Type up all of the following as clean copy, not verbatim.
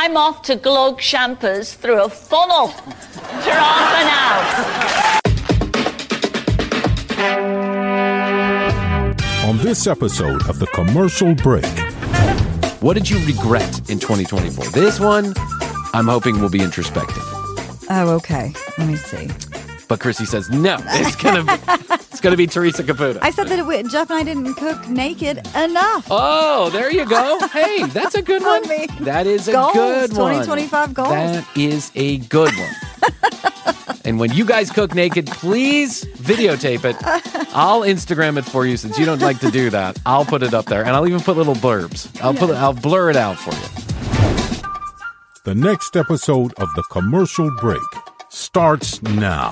I'm off to glug champers through a funnel for half an hour. On this episode of The Commercial Break. What did you regret in 2024? This one, I'm hoping will be introspective. Oh, okay. Let me see. But Chrissy says, no, it's gonna be Teresa Caputo. I said that Jeff and I didn't cook naked enough. Oh, there you go. Hey, that's a good one. That is a good one. 2025 goals. That is a good one. And when you guys cook naked, please videotape it. I'll Instagram it for you since you don't like to do that. I'll put it up there, and I'll even put little blurbs. I'll blur it out for you. The next episode of The Commercial Break starts now.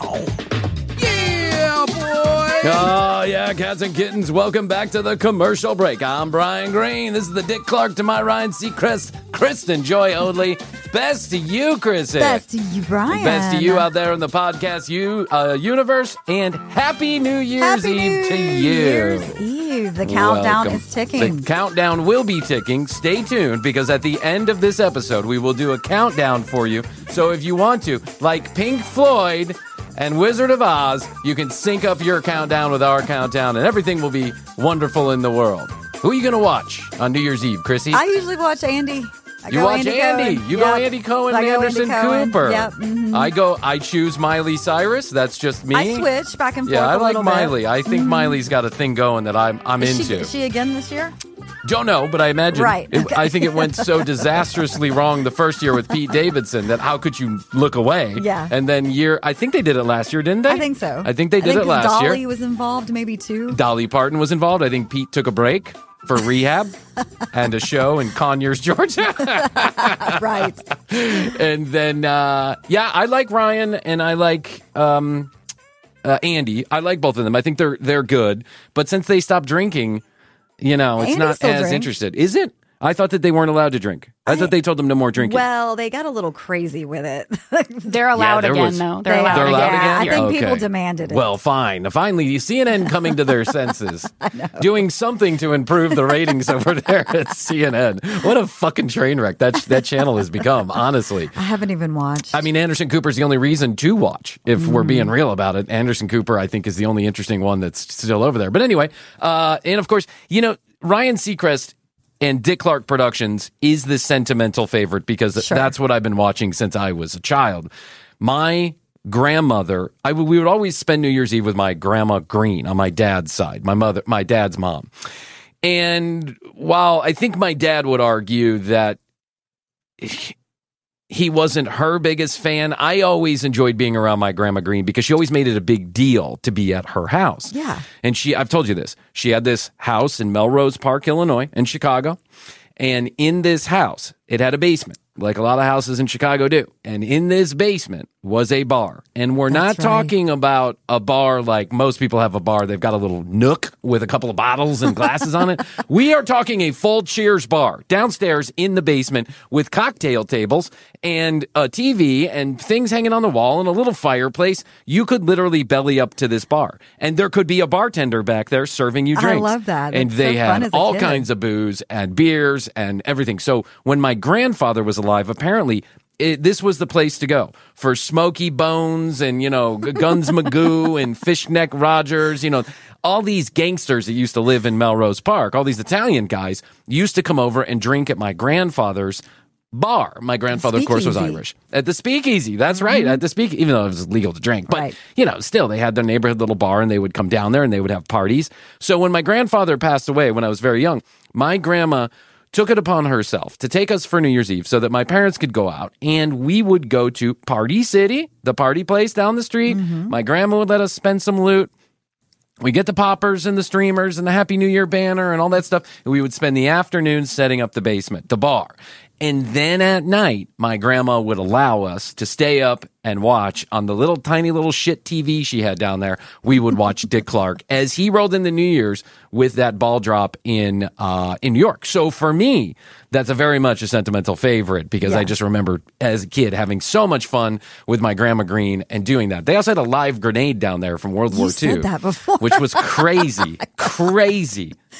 Yeah, boy! Oh, yeah, cats and kittens, welcome back to The Commercial Break. I'm Brian Green. This is the Dick Clark to my Ryan Seacrest, Kristen Joy Odley. Best to you, Chris. Best to you, Brian. Best to you out there in the podcast universe. And Happy New Year's Eve to you. New Year's Eve. The countdown is ticking. The countdown will be ticking. Stay tuned, because at the end of this episode, we will do a countdown for you. So if you want to, like Pink Floyd and Wizard of Oz, you can sync up your countdown with our countdown, and everything will be wonderful in the world. Who are you going to watch on New Year's Eve, Chrissy? I usually watch Andy. You watch Andy. You go Andy Cohen and Anderson Cooper. Yep. Mm-hmm. I choose Miley Cyrus. That's just me. I switch back and forth. Yeah, I like Miley. Bit. I think Miley's got a thing going that I'm into. Is she again this year? Don't know, but I imagine. Right. Okay. I think it went so disastrously wrong the first year with Pete Davidson that how could you look away? Yeah. And then I think they did it last year, didn't they? I think so. I think they did it last year. Dolly was involved, maybe too. Dolly Parton was involved. I think Pete took a break for rehab and a show in Conyers, Georgia. Right. And then, I like Ryan and I like Andy. I like both of them. I think they're good. But since they stopped drinking, it's Andy not still as drinks. interested. Is it? I thought that they weren't allowed to drink. I thought they told them no more drinking. Well, they got a little crazy with it. They're allowed again, though. They're allowed again? I think Okay. people demanded it. Well, fine. Finally, CNN coming to their senses. Doing something to improve the ratings over there at CNN. What a fucking train wreck that channel has become, honestly. I haven't even watched. I mean, Anderson Cooper's the only reason to watch, if we're being real about it. Anderson Cooper, I think, is the only interesting one that's still over there. But anyway, and of course, Ryan Seacrest and Dick Clark Productions is the sentimental favorite because that's what I've been watching since I was a child. My grandmother, we would always spend New Year's Eve with my grandma Green on my dad's side, my dad's mom. And while I think my dad would argue that he wasn't her biggest fan, I always enjoyed being around my grandma Green because she always made it a big deal to be at her house. Yeah. And I've told you this, she had this house in Melrose Park, Illinois, in Chicago. And in this house, it had a basement, like a lot of houses in Chicago do. And in this basement was a bar. And we're not talking about a bar like most people have a bar. They've got a little nook with a couple of bottles and glasses on it. We are talking a full Cheers bar downstairs in the basement with cocktail tables and a TV and things hanging on the wall and a little fireplace. You could literally belly up to this bar. And there could be a bartender back there serving you drinks. I love that. And That's they so fun had as a all kid. kinds of booze and beers and everything. So when my grandfather was alive, apparently this was the place to go for Smokey Bones and, Guns Magoo and Fishneck Rogers, all these gangsters that used to live in Melrose Park, all these Italian guys used to come over and drink at my grandfather's bar. My grandfather, of course, was Irish. At the Speakeasy. That's right. At the Speakeasy, even though it was legal to drink. But, still, they had their neighborhood little bar and they would come down there and they would have parties. So when my grandfather passed away when I was very young, my grandma took it upon herself to take us for New Year's Eve so that my parents could go out and we would go to Party City, the party place down the street. My grandma would let us spend some loot. We get the poppers and the streamers and the Happy New Year banner and all that stuff. And we would spend the afternoon setting up the basement, the bar. And then at night, my grandma would allow us to stay up and watch on the little tiny little shit TV she had down there. We would watch Dick Clark as he rolled into New Year's with that ball drop in New York. So for me, that's a very much a sentimental favorite because I just remember as a kid having so much fun with my grandma Green and doing that. They also had a live grenade down there from World War II. Said that before. Which was crazy, crazy.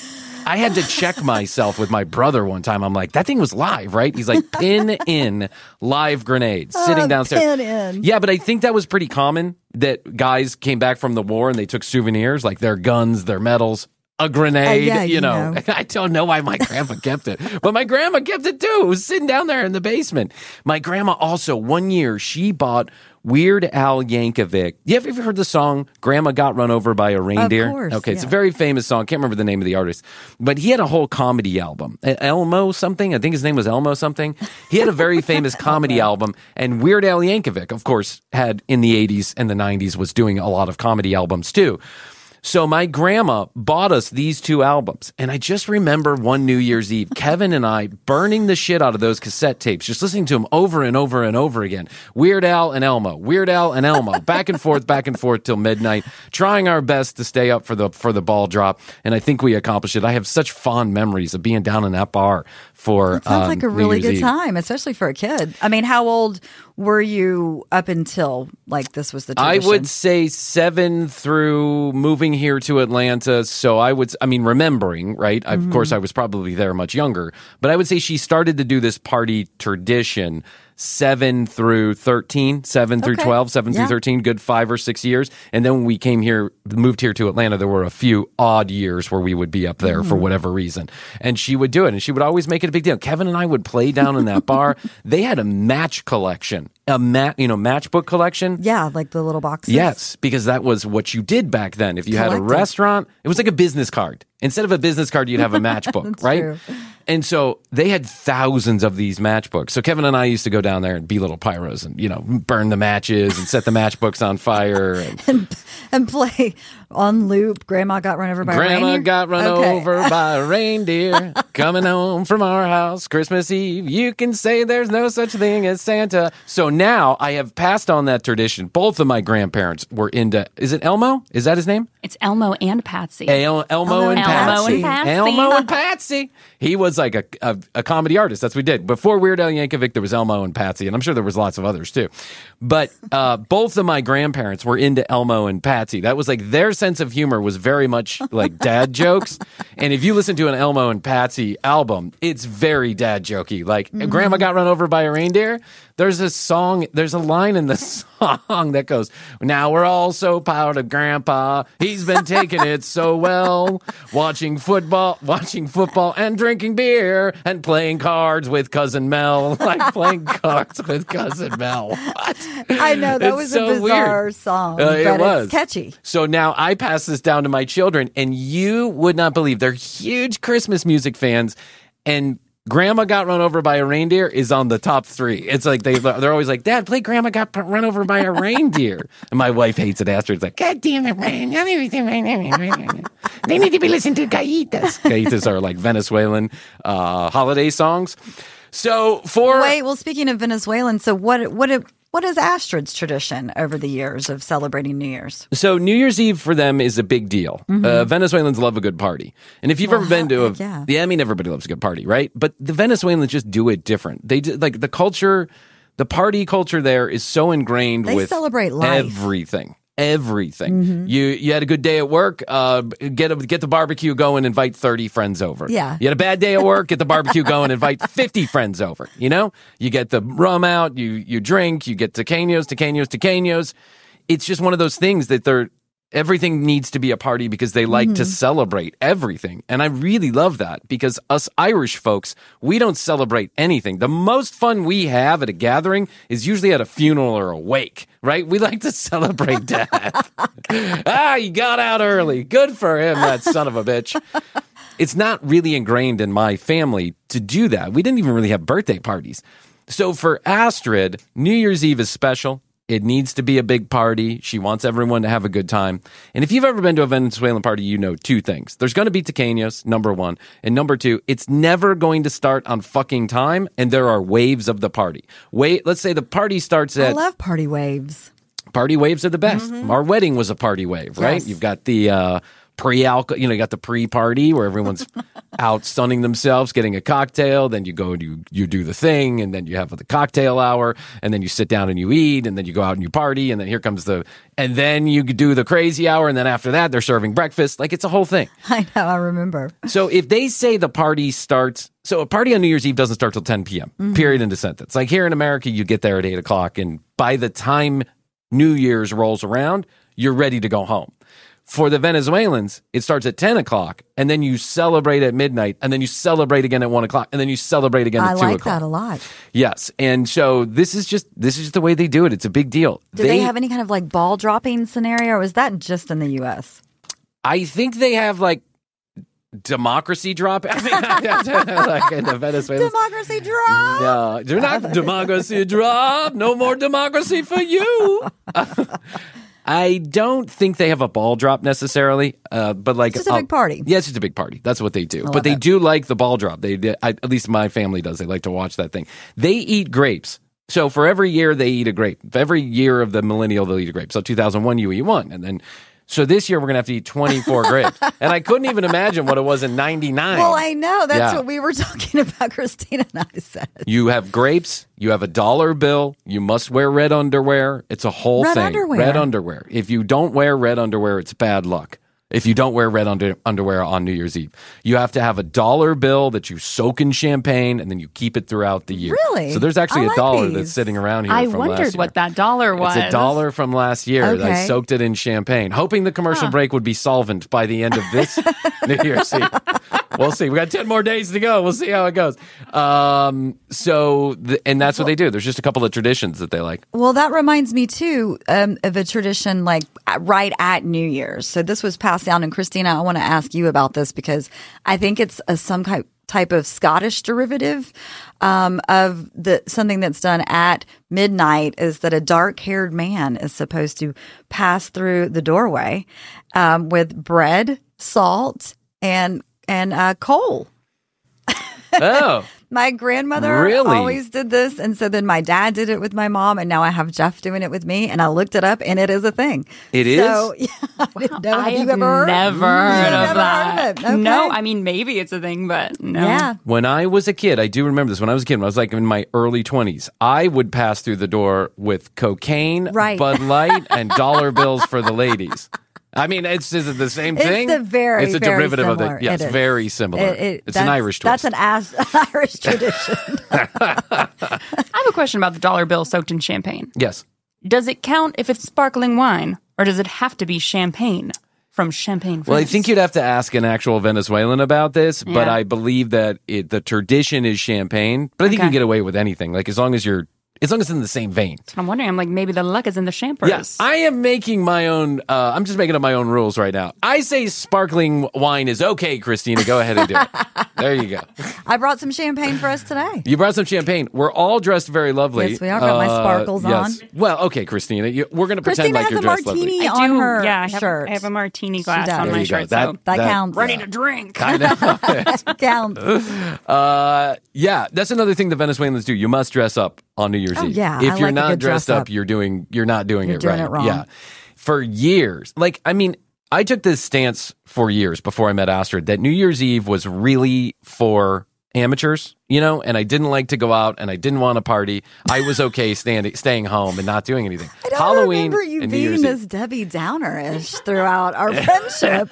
I had to check myself with my brother one time. I'm like, that thing was live, right? He's like, pin in live grenades sitting downstairs. Pin in. Yeah, but I think that was pretty common that guys came back from the war and they took souvenirs, like their guns, their medals. A grenade, yeah, you know. I don't know why my grandpa kept it, but my grandma kept it too. It was sitting down there in the basement. My grandma also, one year, she bought Weird Al Yankovic. You ever heard the song "Grandma Got Run Over by a Reindeer"? Of course, okay, it's yeah. a very famous song. Can't remember the name of the artist, but he had a whole comedy album. Elmo something. I think his name was Elmo something. He had a very famous comedy album, and Weird Al Yankovic, of course, had in the 80s and the 90s was doing a lot of comedy albums too. So my grandma bought us these two albums, and I just remember one New Year's Eve, Kevin and I burning the shit out of those cassette tapes, just listening to them over and over and over again. Weird Al and Elmo, Weird Al and Elmo, back and forth till midnight, trying our best to stay up for the ball drop, and I think we accomplished it. I have such fond memories of being down in that bar for It sounds like a really New Year's good Eve. time, especially for a kid. I mean, how old were you up until like this was the I tradition? would say 7 through moving here to Atlanta. So remembering, right? Of course, I was probably there much younger, but I would say she started to do this party tradition 7 through 13, 7 through 12, 7 through 13, good 5 or 6 years. And then when we moved here to Atlanta, there were a few odd years where we would be up there for whatever reason. And she would do it, and she would always make it a big deal. Kevin and I would play down in that bar. They had a match collection, matchbook collection. Yeah, like the little boxes. Yes, because that was what you did back then. If you had a Collected. restaurant, it was like a business card. Instead of a business card, you'd have a matchbook, right? true. And so they had thousands of these matchbooks. So Kevin and I used to go down there and be little pyros and, burn the matches and set the matchbooks on fire. And play on loop. Grandma got run over by a Grandma reindeer. got run over by a reindeer coming home from our house Christmas Eve. You can say there's no such thing as Santa. So now I have passed on that tradition. Both of my grandparents were into, is it Elmo? Is that his name? It's Elmo and Patsy. Elmo and Patsy. and Patsy. Elmo and Patsy. He was like a comedy artist. That's what we did. Before Weird Al Yankovic, there was Elmo and Patsy, and I'm sure there was lots of others too. But both of my grandparents were into Elmo and Patsy. That was like their sense of humor was very much like dad jokes. And if you listen to an Elmo and Patsy album, it's very dad jokey. Like, Grandma got run over by a reindeer. There's a line in the song that goes, now we're all so proud of Grandpa. He's been taking it so well, watching football and drinking beer and playing cards with Cousin Mel. Like playing cards with Cousin Mel. What? I know, that It's was so a bizarre weird. song, It but was. it's catchy. So now I pass this down to my children, and you would not believe they're huge Christmas music fans, and Grandma Got Run Over by a Reindeer is on the top 3. It's like they're always like, Dad, play Grandma Got Run Over by a Reindeer. And my wife hates it after. It's like, God damn it, man. They need to be listening to Gaitas. Gaitas are like Venezuelan holiday songs. So Well, speaking of Venezuelan, so what is Astrid's tradition over the years of celebrating New Year's? So New Year's Eve for them is a big deal. Venezuelans love a good party. And if you've ever been to I mean, everybody loves a good party, right? But the Venezuelans just do it different. They do, like the culture, the party culture there is so ingrained They with celebrate life. everything. You had a good day at work, get the barbecue going, invite 30 friends over. Yeah. You had a bad day at work, get the barbecue going, invite 50 friends over. You get the rum out, you drink, you get tequeños. It's just one of those things that everything needs to be a party because they like to celebrate everything. And I really love that because us Irish folks, we don't celebrate anything. The most fun we have at a gathering is usually at a funeral or a wake, right? We like to celebrate death. He got out early. Good for him, that son of a bitch. It's not really ingrained in my family to do that. We didn't even really have birthday parties. So for Astrid, New Year's Eve is special. It needs to be a big party. She wants everyone to have a good time. And if you've ever been to a Venezuelan party, you know 2 things. There's going to be tequeños, number 1. And number 2, it's never going to start on fucking time. And there are waves of the party. Let's say the party starts I at... love party waves. Party waves are the best. Our wedding was a party wave, right? Yes. You've got the pre-alcohol, you got the pre-party where everyone's out sunning themselves, getting a cocktail. Then you go and you do the thing, and then you have the cocktail hour, and then you sit down and you eat, and then you go out and you party, and then here comes and then you do the crazy hour, and then after that they're serving breakfast. Like, it's a whole thing. I know, I remember. So if they say the party starts, so a party on New Year's Eve doesn't start till 10 p.m., period, end of sentence. Like here in America, you get there at 8 o'clock, and by the time New Year's rolls around, you're ready to go home. For the Venezuelans, it starts at 10 o'clock, and then you celebrate at midnight, and then you celebrate again at 1 o'clock, and then you celebrate again at 2 o'clock. I like that a lot. Yes, and so this is just the way they do it. It's a big deal. Do they have any kind of like ball dropping scenario, or is that just in the U.S.? I think they have like democracy drop. I mean, like in the Venezuela. Democracy drop. No, they're not democracy drop. No more democracy for you. I don't think they have a ball drop necessarily, but like it's just a big party. Yeah, it's just a big party. That's what they do. But they do like the ball drop. At least my family does. They like to watch that thing. They eat grapes. So for every year they eat a grape. Every year of the millennial they'll eat a grape. So 2001 you eat one, and then. So this year we're going to have to eat 24 grapes. And I couldn't even imagine what it was in 99. Well, I know. That's what we were talking about, Christina and I said. You have grapes. You have a $1 bill. You must wear red underwear. It's a whole thing. Underwear. Red underwear. If you don't wear red underwear, it's bad luck. If you don't wear red underwear on New Year's Eve, you have to have a $1 bill that you soak in champagne, and then you keep it throughout the year. Really? So there's actually I a dollar like that's sitting around here. I from last wondered year. what that dollar was. It's $1 from last year. Okay. I soaked it in champagne, hoping the commercial break would be solvent by the end of this New Year's Eve. We'll see. We got 10 more days to go. We'll see how it goes. And that's what they do. There's just a couple of traditions that they like. Well, that reminds me too of a tradition like right at New Year's. So this was passed down, and Christina, I want to ask you about this because I think it's some type of Scottish derivative of something that's done at midnight. Is that a dark-haired man is supposed to pass through the doorway with bread, salt, and coal. Oh. My grandmother Really? always did this. And so then my dad did it with my mom. And now I have Jeff doing it with me. And I looked it up, and it is a thing. It is? So, yeah, I didn't know. I Have you have ever heard? never heard of that. Heard of it. Okay. No, I mean, maybe it's a thing, but no. Yeah. When I was a kid, I do remember this. When I was a kid, when I was like in my early 20s, I would pass through the door with cocaine, Right. Bud Light, and dollar bills for the ladies. I mean, is it the same thing? It's It's a very derivative similar. of the. Yes, It is. very similar. It's an Irish twist. That's an Irish tradition. I have a question about the dollar bill soaked in champagne. Yes. Does it count if it's sparkling wine, or does it have to be champagne from Champagne, France? Well, I think you'd have to ask an actual Venezuelan about this, but Yeah. I believe that the tradition is champagne. But I think you Okay. can get away with anything, like as long as it's in the same vein. I'm wondering. I'm like, maybe the luck is in the champers. Yes, I am making my own. I'm just making up my own rules right now. I say sparkling wine is okay, Christina. Go ahead and do it. There you go. I brought some champagne for us today. You brought some champagne. We're all dressed very lovely. Yes, we are. Got my sparkles on. Well, okay, Christina. We're going to pretend Christina like has you're a dressed martini lovely. I do. on her yeah, shirt. I have a martini glass does. on There my you go. shirt. So That counts. ready to drink. I know. Counts. Yeah, that's another thing the Venezuelans do. You must dress up on New Year's Oh, Eve. yeah, If I you're like a not good dressed dress up, up. you're not doing You're it doing right. it wrong. Yeah. For years, I took this stance for years before I met Astrid that New Year's Eve was really for amateurs, and I didn't like to go out and I didn't want to party. I was okay staying home and not doing anything. I don't Halloween remember you and New being Year's this Eve. Debbie Downer-ish throughout our friendship.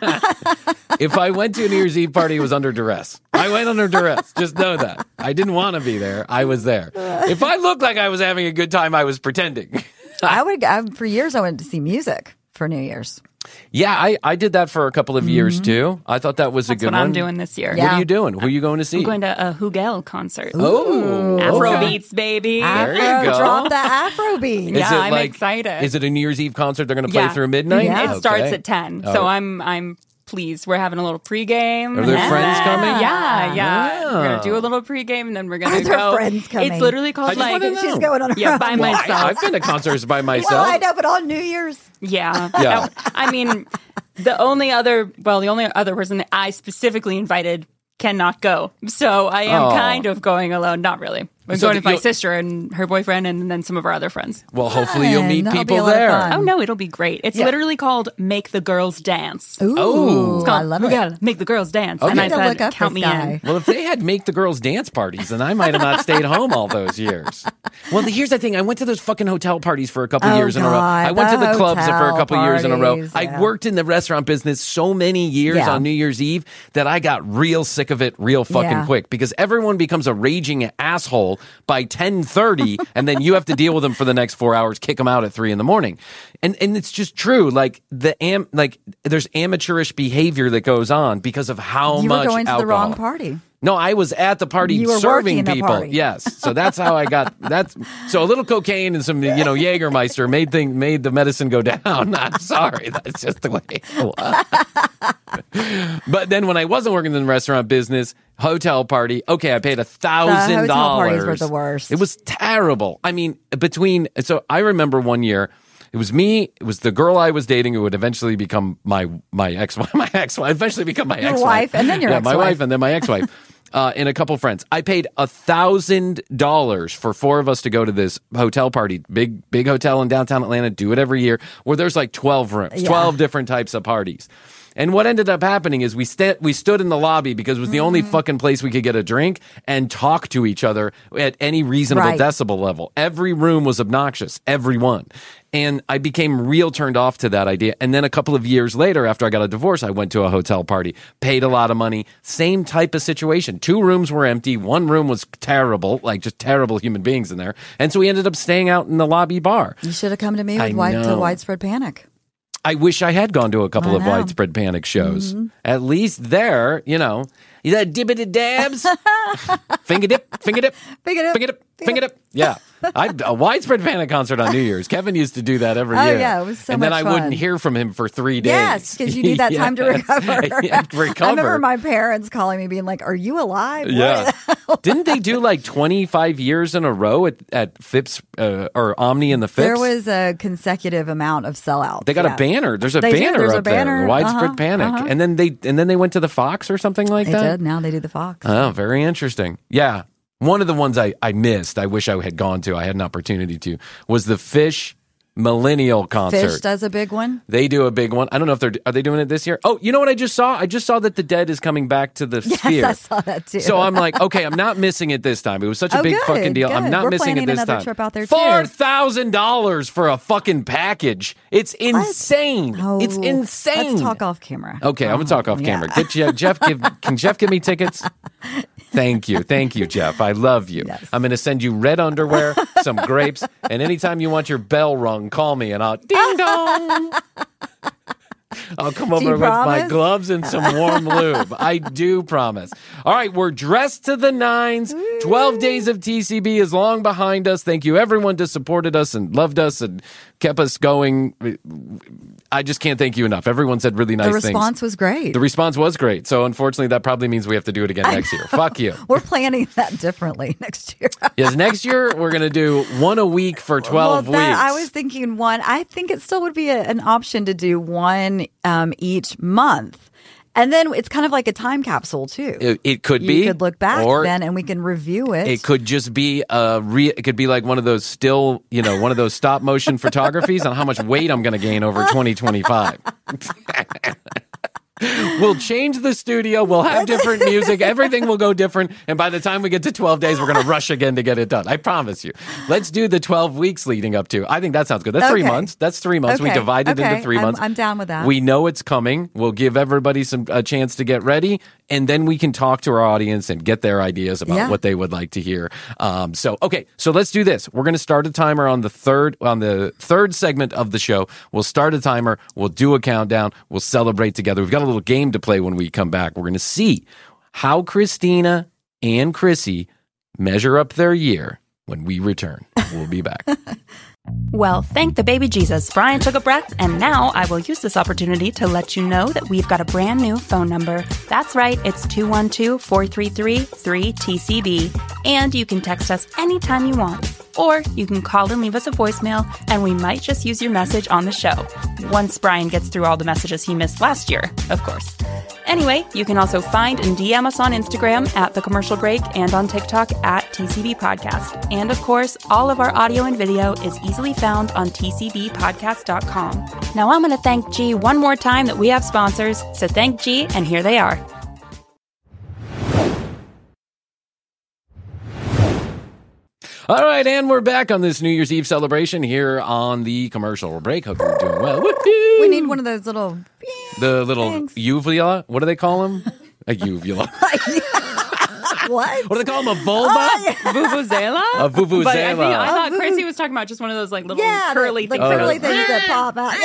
If I went to a New Year's Eve party, it was under duress. I went under duress. Just know that. I didn't want to be there. I was there. If I looked like I was having a good time, I was pretending. For years, I went to see music for New Year's. Yeah, I did that for a couple of years too. I thought that was a That's good what one. I'm doing this year. What Yeah. are you doing? Who are you going to see? I'm going to a Hugel concert. Oh, Afro okay. beats, baby. There you go. Drop the Afro beat. Is Yeah, it I'm like- excited. Is it a New Year's Eve concert they're going to play Yeah. through midnight? Yeah. It starts Okay. at 10. Oh. So I'm pleased. We're having a little pregame. Are there friends coming? Yeah. Ah. We're going to do a little pregame, and then we're going Are to there go. friends coming? It's literally I called just wanna know. She's going on her own. by Well, myself. I've been to concerts by myself. Well, I know, but on New Year's. Yeah. Yeah. I mean, the only other person that I specifically invited cannot go. So I am Oh. kind of going alone. Not really. We're So going with my you'll- sister and her boyfriend and then some of our other friends. Well, hopefully you'll meet That'll be people a lot of there. fun. Oh, no, it'll be great. It's literally called Make the Girls Dance. Ooh, Oh. It's called, I love we it. gotta make the girls dance. Okay. And I I need to said, look up count this me guy. in. Well, if they had make the girls dance parties, then I might have not stayed home all those years. Well, here's the thing. I went to those fucking hotel parties for a couple Oh, years in a row. God, I went to the the clubs for a hotel couple years in a row. parties, I yeah. worked in the restaurant business so many years Yeah. on New Year's Eve that I got real sick of it real fucking Yeah. quick because everyone becomes a raging asshole by 10:30 and then you have to deal with them for the next 4 hours, kick them out at 3 a.m. And it's just true. Like there's amateurish behavior that goes on because of how You much were going to the alcohol. wrong party. No, I was at the party You were serving working the people. party. Yes, so that's how I got. So a little cocaine and some, Jägermeister made the medicine go down. I'm sorry, that's just the way it was. But then when I wasn't working in the restaurant business, hotel party. Okay, I paid $1,000. The hotel parties were the worst. It was terrible. I mean, so I remember one year. It was me. It was the girl I was dating who would eventually become my ex-wife. My ex-wife eventually become my ex-wife. wife, and then your my ex-wife. wife, and then my ex-wife. And a couple friends. I paid $1,000 for 4 of us to go to this hotel party, big hotel in downtown Atlanta. Do it every year, where there's like 12 rooms, 12 different types of parties. And what ended up happening is we stood in the lobby because it was the only fucking place we could get a drink and talk to each other at any reasonable Right. decibel level. Every room was obnoxious, every one. And I became real turned off to that idea. And then a couple of years later, after I got a divorce, I went to a hotel party, paid a lot of money, same type of situation. 2 rooms were empty. 1 room was terrible, like just terrible human beings in there. And so we ended up staying out in the lobby bar. You should have come to me I with know. Widespread Panic. I wish I had gone to a couple I of know. Widespread Panic shows. At least there, you that dibbity dabs, finger dip, finger dip, Finger dip, finger dip, finger dip. Yeah, a Widespread Panic concert on New Year's. Kevin used to do that every Oh, year. yeah, it was so and then much I fun. wouldn't hear from him for 3 days. Yes, because you need that time to Yes. recover. Yeah, to recover. I remember my parents calling me, being like, "Are you alive?" Yeah. What? Didn't they do like 25 years in a row at Phipps or Omni and the Phipps? There was a consecutive amount of sellouts. They got yeah. a banner. There's a They do. banner There's a up there. banner. Widespread Uh-huh, Panic. uh-huh. And then they went to the Fox or something like They that. did. Now they do the Fox. Oh, very interesting. Yeah. One of the ones I missed, I wish I had gone to, I had an opportunity to, was the Fish Millennial concert. Fish does a big one. They do a big one. I don't know if are they doing it this year? Oh, you know what I just saw? I just saw that The Dead is coming back to the Sphere. Yes, I saw that too. So I'm like, okay, I'm not missing it this time. It was such a Oh, big good, fucking deal. I'm good. not We're missing it planning this another time. trip out there, too. $4,000 for a fucking package. It's insane. Oh, It's insane. Let's talk off camera. Okay, I'm gonna talk off Yeah. camera. Get Jeff. Can Jeff give me tickets? Thank you, Jeff. I love you. Yes. I'm gonna send you red underwear, some grapes, and anytime you want your bell rung, call me and I'll ding dong. I'll come over you with my promise? gloves and some warm lube. I do promise. All right, we're dressed to the nines. 12 days of TCB is long behind us. Thank you, everyone, who supported us and loved us and kept us going. I just can't thank you enough. Everyone said really nice The things. response was great. The response was great. So unfortunately, that probably means we have to do it again next year. Fuck you. We're planning that differently next year. Yes, next year we're going to do one a week for 12 weeks. I was thinking one. I think it still would be an option to do one each month. And then it's kind of like a time capsule too. It could You be. could look back or then and we can review it. it could just be it could be like one of those still, one of those stop motion photographies on how much weight I'm going to gain over 2025. We'll change the studio. We'll have different music. Everything will go different. And by the time we get to 12 days, we're going to rush again to get it done. I promise you. Let's do the 12 weeks leading up to. I think that sounds good. That's 3 Okay. months. That's 3 months. We Okay. divide it Okay. into 3 months. I'm down with that. We know it's coming. We'll give everybody a chance to get ready. And then we can talk to our audience and get their ideas about what they would like to hear. So let's do this. We're going to start a timer on the third segment of the show. We'll start a timer. We'll do a countdown. We'll celebrate together. We've got a little game to play when we come back. We're going to see how Christina and Chrissy measure up their year when we return. We'll be back. Well, thank the baby Jesus. Brian took a breath, and now I will use this opportunity to let you know that we've got a brand new phone number. That's right, it's 212-433-3TCB, and you can text us anytime you want. Or you can call and leave us a voicemail, and we might just use your message on the show. Once Brian gets through all the messages he missed last year, of course. Anyway, you can also find and DM us on Instagram at The Commercial Break and on TikTok at TCB Podcast. And of course, all of our audio and video is easily found on tcbpodcast.com. Now I'm going to thank G one more time that we have sponsors, so thank G, and here they are. All right, and we're back on this New Year's Eve celebration here on the Commercial Break. Hope you're doing well. Woo-hoo! We need one of those little... The little Thanks. uvula? What do they call them? A uvula. What? What do they call them? A vulva? Vuvuzela? A vuvuzela. But I thought Chrissy was talking about just one of those like little curly the things. curly things that pop out.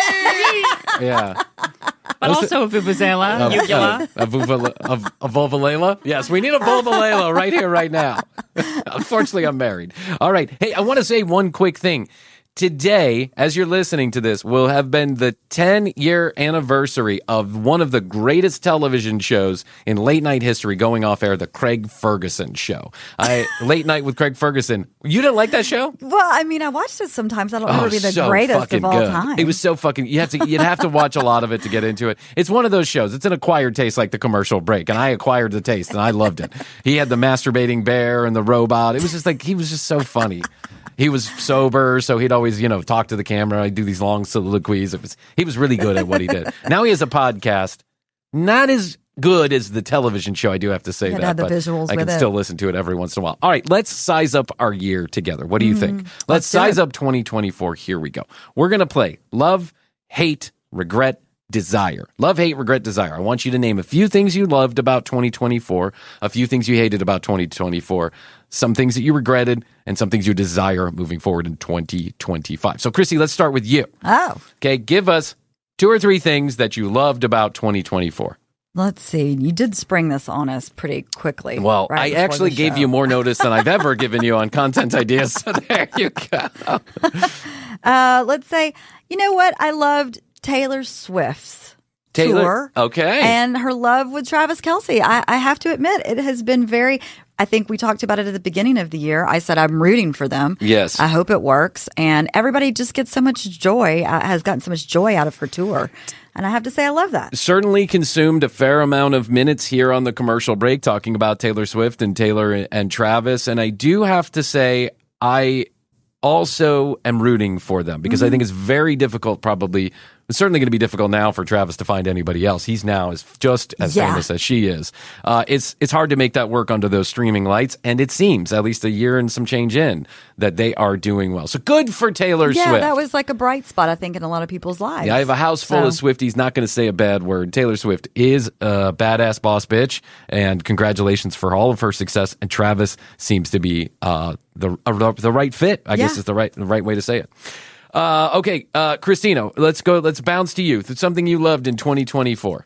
Yeah. But also a vuvuzela, uvula. A vulvalela? Yes, we need a vulvalela right here, right now. Unfortunately, I'm married. All right. Hey, I want to say one quick thing. Today, as you're listening to this, will have been the 10-year anniversary of one of the greatest television shows in late night history going off air, the Craig Ferguson Show. Late Night with Craig Ferguson. You didn't like that show? Well, I mean, I watched it sometimes. I don't ever be the greatest of all time. It was so fucking... You'd have to watch a lot of it to get into it. It's one of those shows. It's an acquired taste like the Commercial Break, and I acquired the taste, and I loved it. He had the masturbating bear and the robot. It was just like, he was just so funny. He was sober, so he'd always, talk to the camera. He'd do these long soliloquies. He was really good at what he did. Now he has a podcast, not as good as the television show, I do have to say that. The but visuals I can with still listen to it every once in a while. All right, let's size up our year together. What do you think? Let's size up 2024. Here we go. We're going to play love, hate, regret, desire. Love, hate, regret, desire. I want you to name a few things you loved about 2024, a few things you hated about 2024, some things that you regretted, and some things you desire moving forward in 2025. So, Chrissy, let's start with you. Oh. Okay, give us 2 or 3 things that you loved about 2024. Let's see. You did spring this on us pretty quickly. Well, right I actually gave you more notice than I've ever given you on content ideas. So there you go. Let's say, you know what? I loved Taylor Swift's tour. Okay. And her love with Travis Kelce. I have to admit, it has been very... I think we talked about it at the beginning of the year. I said I'm rooting for them. Yes. I hope it works. And everybody just gets so much joy, has gotten so much joy out of her tour. And I have to say I love that. Certainly consumed a fair amount of minutes here on the Commercial Break talking about Taylor Swift and Taylor and Travis. And I do have to say I also am rooting for them because I think it's very difficult probably. It's certainly going to be difficult now for Travis to find anybody else. He's now just as famous as she is. It's hard to make that work under those streaming lights, and it seems, at least a year and some change in, that they are doing well. So good for Taylor Swift. Yeah, that was like a bright spot, I think, in a lot of people's lives. Yeah, I have a house full of Swifties, not going to say a bad word. Taylor Swift is a badass boss bitch, and congratulations for all of her success. And Travis seems to be the right fit, I guess is the right way to say it. Okay, Christina, let's bounce to you. It's something you loved in 2024.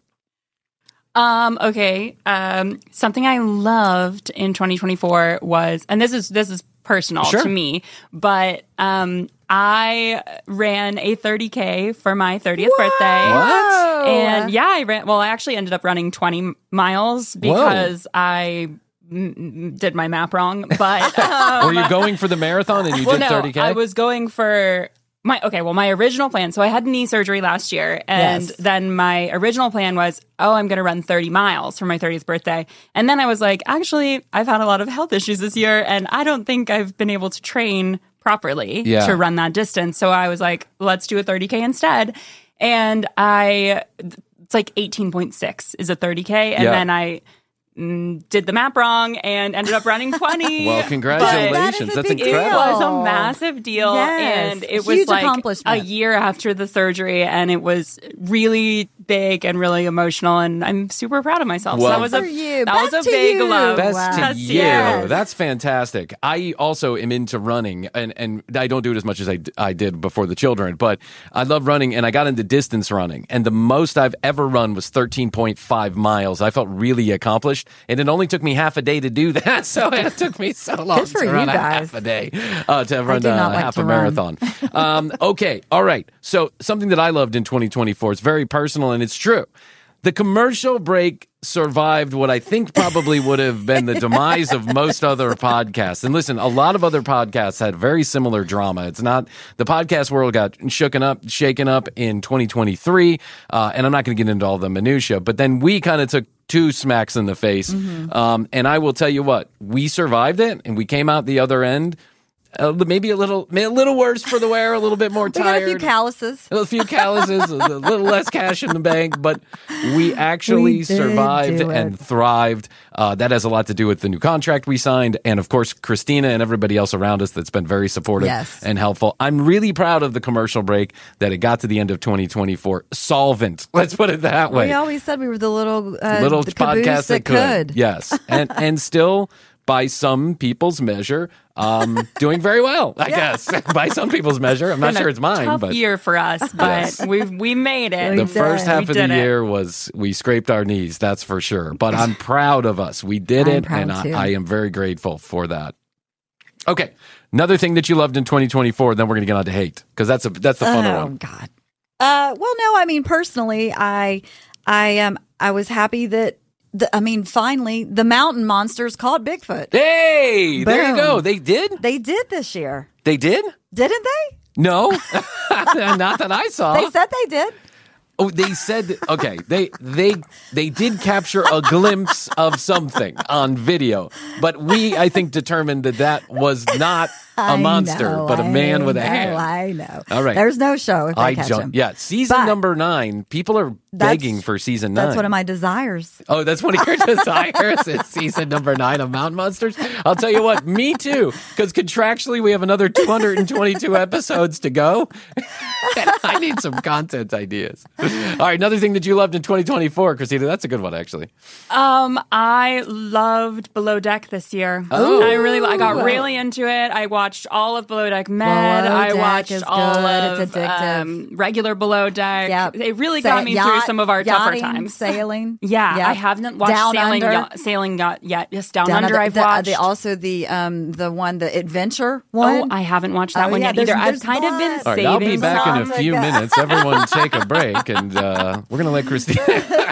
Okay. Something I loved in 2024 was, and this is personal to me, but I ran a 30K for my 30th birthday. What? And I actually ended up running 20 miles because I did my map wrong. But were you going for the marathon and you did 30K? I was going for my original plan. So I had knee surgery last year, and then my original plan was, I'm going to run 30 miles for my 30th birthday. And then I was like, actually, I've had a lot of health issues this year, and I don't think I've been able to train properly to run that distance. So I was like, let's do a 30K instead. And it's like 18.6 is a 30K. And then I did the map wrong and ended up running 20. Well, congratulations. That's incredible. It was a massive deal. Yes. And it Huge was like accomplishment. a year after the surgery, and it was really big and really emotional, and I'm super proud of myself. Well, so that was a big you. love. Best to you. Yes. That's fantastic. I also am into running, and I don't do it as much as I did before the children, but I love running, and I got into distance running, and the most I've ever run was 13.5 miles. I felt really accomplished, and it only took me half a day to do that, so it took me so long to run half a day, to run half a marathon. Okay, all right. So something that I loved in 2024, it's very personal, and it's true. The commercial break survived what I think probably would have been the demise of most other podcasts. And listen, a lot of other podcasts had very similar drama. It's not the podcast world got shaken up in 2023. And I'm not going to get into all the minutia, but then we kind of took 2 smacks in the face. And I will tell you what, we survived it and we came out the other end. Maybe a little worse for the wear, a little bit more tired. We got a few calluses. A few calluses, a little less cash in the bank, but we actually survived and thrived. That has a lot to do with the new contract we signed, and of course, Christina and everybody else around us that's been very supportive and helpful. I'm really proud of the commercial break that it got to the end of 2024 solvent. Let's put it that way. We always said we were the little the podcast that could. Yes, and still, by some people's measure, doing very well, I guess. By some people's measure. I'm not sure it's mine. Tough but year for us, but we made it. The first half of the year was we scraped our knees, that's for sure. But I'm proud of us. We did it, and I am very grateful for that. Okay, another thing that you loved in 2024, then we're going to get on to hate, because that's the funner one. Oh, God. Well, no, I mean, personally, I was happy that finally, the mountain monsters caught Bigfoot. Hey, there you go. They did? They did this year. They did? Didn't they? No, not that I saw. They said they did. Oh, they said, okay, they did capture a glimpse of something on video, but I think, determined that was not a monster, but a man with a hand. I know. All right. There's no show if I catch him. Yeah, season number 9. People are begging for season 9. That's one of my desires. Oh, that's one of your desires is season number 9 of Mountain Monsters? I'll tell you what, me too, because contractually we have another 222 episodes to go. And I need some content ideas. All right, another thing that you loved in 2024, Christina, that's a good one, actually. I loved Below Deck this year. Oh. I got really into it. I watched all of Below Deck Med. I watched all of it's addictive. Regular Below Deck. Yep. It really got me through some of our tougher yachting, times. Sailing. Yeah, Yep. I haven't watched sailing yet. Yes, Down Under I've watched. Also the one, the adventure one. Oh, I haven't watched that one yet either. I've kind of been saving. All right, I'll be back in a some. few minutes. Everyone take a break, and we're going to let Christina.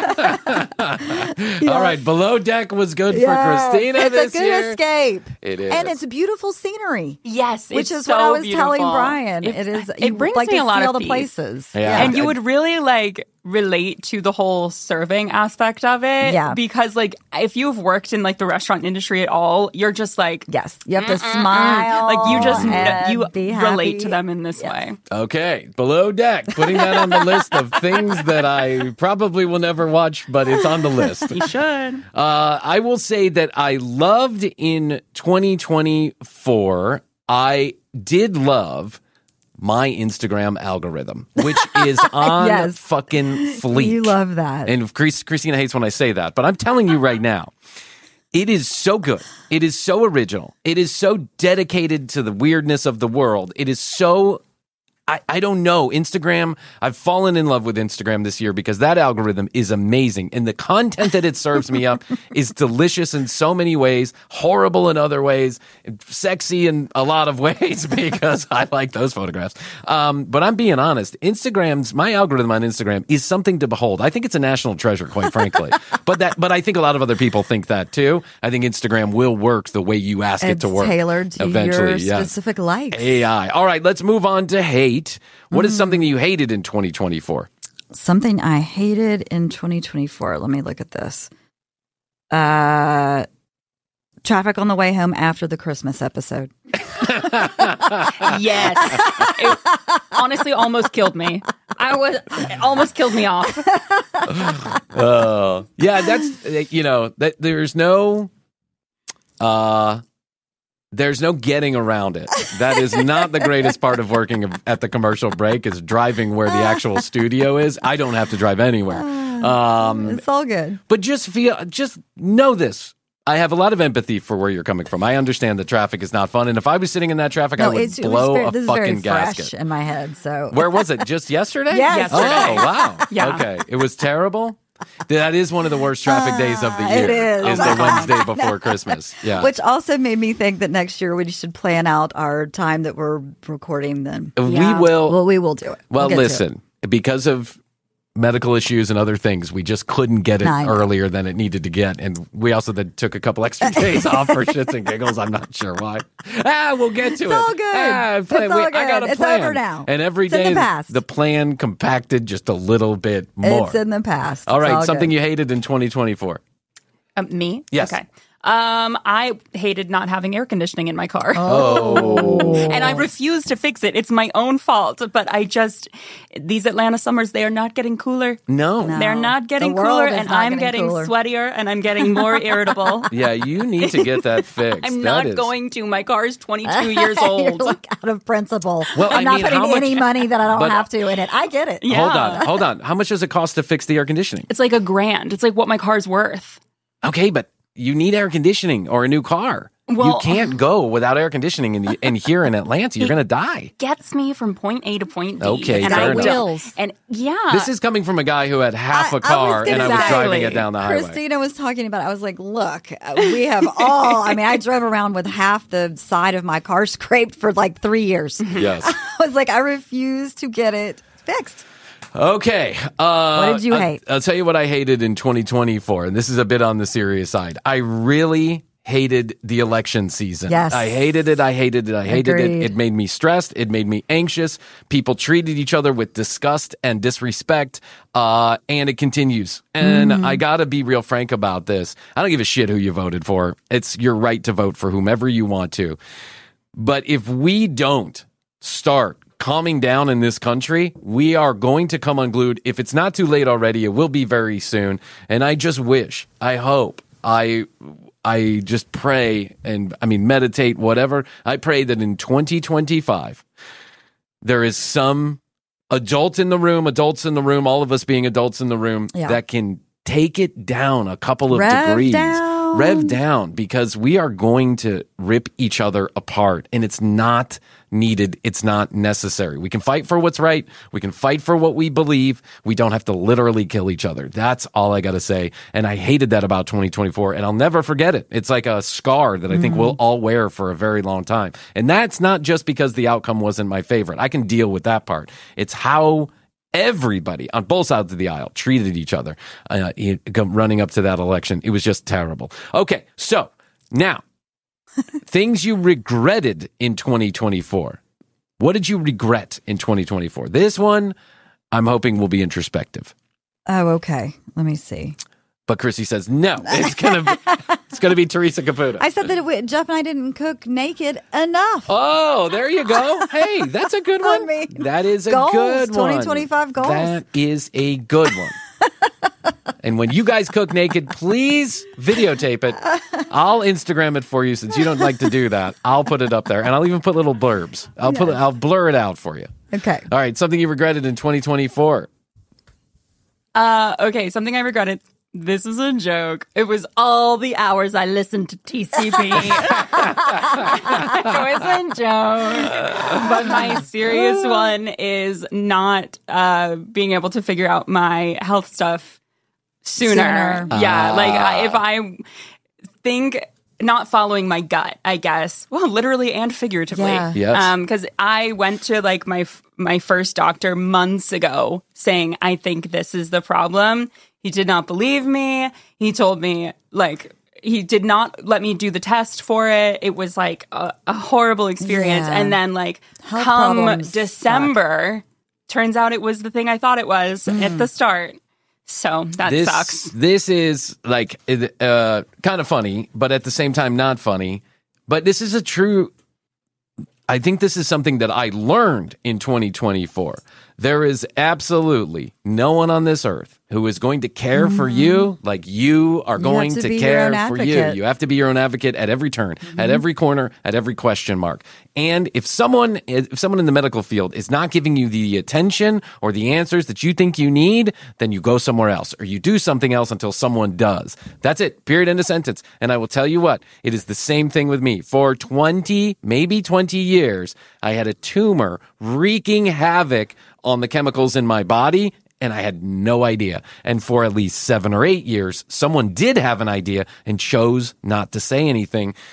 All right, Below Deck was good for Christina this year. It's a good escape. It is. And it's beautiful scenery. Yes, which is so what I was beautiful. telling Brian. It brings like me to a lot see of all the peace. places. Yeah. And you would really relate to the whole serving aspect of it. Yeah. Because if you've worked in the restaurant industry at all, you're just yes, you have to smile. you just and be happy. relate to them in this way. Okay, Below Deck, putting that on the list of things that I probably will never watch, but it's on the list. You should. I will say that I loved in 2024, I did love my Instagram algorithm, which is on fucking fleek. You love that. And Christina hates when I say that, but I'm telling you right now, it is so good. It is so original. It is so dedicated to the weirdness of the world. It is so... I don't know. Instagram, I've fallen in love with Instagram this year because that algorithm is amazing. And the content that it serves me up is delicious in so many ways, horrible in other ways, sexy in a lot of ways because I like those photographs. But I'm being honest. My algorithm on Instagram is something to behold. I think it's a national treasure, quite frankly. But I think a lot of other people think that too. I think Instagram will work the way you ask it to work. Tailored to eventually, your specific likes. AI. All right, let's move on to hate. What is something that you hated in 2024? Something I hated in 2024. Let me look at this. Traffic on the way home after the Christmas episode. Yes. It honestly almost killed me. It almost killed me off. Yeah, that's, that there's no getting around it. That is not the greatest part of working at the commercial break is driving where the actual studio is. I don't have to drive anywhere. It's all good. But just know this. I have a lot of empathy for where you're coming from. I understand that traffic is not fun. And if I was sitting in that traffic, I would blow a fucking gasket. Fresh in my head. So where was it? Just yesterday? Yes. Oh, wow. Yeah. Okay. It was terrible. That is one of the worst traffic days of the year. It is. The Wednesday before Christmas. Yeah. Which also made me think that next year we should plan out our time that we're recording then. We will. Well, we will do it. Well, We'll get to listen, because of medical issues and other things, we just couldn't get it earlier than it needed to get. And we also then took a couple extra days off for shits and giggles. I'm not sure why. We'll get to it. It's all good. It's all good. I got a plan. It's over now. And every It's day, in the past. the plan compacted just a little bit more. It's in the past. All right, It's something good. you hated in 2024. Me? Yes. Okay. I hated not having air conditioning in my car. Oh. And I refuse to fix it. It's my own fault. But these Atlanta summers, they are not getting cooler. No. They're not getting The world cooler, is and not I'm getting cooler. sweatier, and I'm getting more irritable. Yeah, you need to get that fixed. I'm That not is- going to. My car is 22 years You're old. like out of principle. Well, I'm I not mean, putting how much- any money that I don't but- have to in it. I get it. Yeah. Hold on. How much does it cost to fix the air conditioning? It's like $1,000. It's like what my car's worth. Okay, but you need air conditioning or a new car. You Well- can't go without air conditioning and here in Atlanta, you're going to die. Gets me from point A to point B. Okay, and fair I enough. don't. And yeah. This is coming from a guy who had half I a car was and gonna I was say- driving it down the highway. Christina was talking about it. I was like, look, we have all, I mean, I drove around with half the side of my car scraped for like 3 years. Yes. I was like, I refuse to get it fixed. Okay. What did you hate? I'll tell you what I hated in 2024, and this is a bit on the serious side. I really hated the election season. Yes. I hated it. Agreed. It made me stressed. It made me anxious. People treated each other with disgust and disrespect, and it continues. And I got to be real frank about this. I don't give a shit who you voted for. It's your right to vote for whomever you want to. But if we don't start calming down in this country, we are going to come unglued. If it's not too late already, it will be very soon. And I just wish, I hope, I just pray and meditate, whatever. I pray that in 2025, there is some adults in the room, all of us being adults in the room, that can take it down a couple of degrees. Rev down, because we are going to rip each other apart, and it's not needed. It's not necessary. We can fight for what's right. We can fight for what we believe. We don't have to literally kill each other. That's all I got to say. And I hated that about 2024, and I'll never forget it. It's like a scar that I think we'll all wear for a very long time. And that's not just because the outcome wasn't my favorite. I can deal with that part. It's how everybody on both sides of the aisle treated each other running up to that election. It was just terrible. Okay, so now, things you regretted in 2024. What did you regret in 2024? This one, I'm hoping will be introspective. Oh, okay. Let me see. But Chrissy says, no, it's gonna be Teresa Caputo. I said that Jeff and I didn't cook naked enough. Oh, there you go. Hey, that's a good one. That is a goals, good one. 2025 goals. That is a good one. And when you guys cook naked, please videotape it. I'll Instagram it for you since you don't like to do that. I'll put it up there, and I'll even put little blurbs. I'll blur it out for you. Okay. All right, something you regretted in 2024. Okay, something I regretted. This is a joke. It was all the hours I listened to TCP. It was a joke. But my serious one is not being able to figure out my health stuff sooner. Yeah, if I think not following my gut, I guess. Well, literally and figuratively. Yeah. Yes. Because I went to like my first doctor months ago saying, I think this is the problem. He did not believe me. He told me, like, he did not let me do the test for it. It was like a horrible experience. Yeah. And then, like, Health come problems December, turns out it was the thing I thought it was at the start. So that sucks. This is like kind of funny, but at the same time not funny. But this is I think this is something that I learned in 2024. There is absolutely no one on this earth who is going to care for you like you are going to to be your care own for you. advocate. You have to be your own advocate at every turn, at every corner, at every question mark. And if someone in the medical field is not giving you the attention or the answers that you think you need, then you go somewhere else or you do something else until someone does. That's it. Period. End of sentence. And I will tell you what, it is the same thing with me. For 20, maybe 20 years, I had a tumor wreaking havoc on the chemicals in my body, and I had no idea. And for at least 7 or 8 years, someone did have an idea and chose not to say anything.